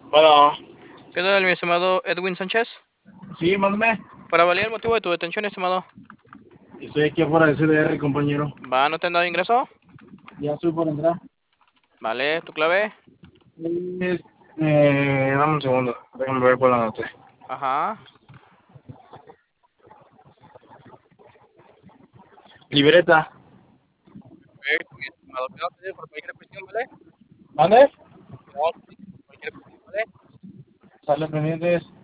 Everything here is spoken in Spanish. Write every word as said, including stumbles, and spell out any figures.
Bueno, ¿Qué tal, mi estimado Edwin Sánchez? sí, mándame. Para validar el motivo de tu detención, estimado. Estoy aquí afuera del C D R, compañero. ¿Va? ¿No te han dado ingreso? Ya estoy por entrar. Vale, ¿tu clave? Es- eh, dame un segundo. Déjame ver cuál anoté. Ajá. Libreta. Perfecto, mi estimado. Quedamos pendientes por cualquier cuestión, ¿vale? ¿Mande? Quedamos pendientes por cualquier cuestión, ¿vale? Sale pendientes.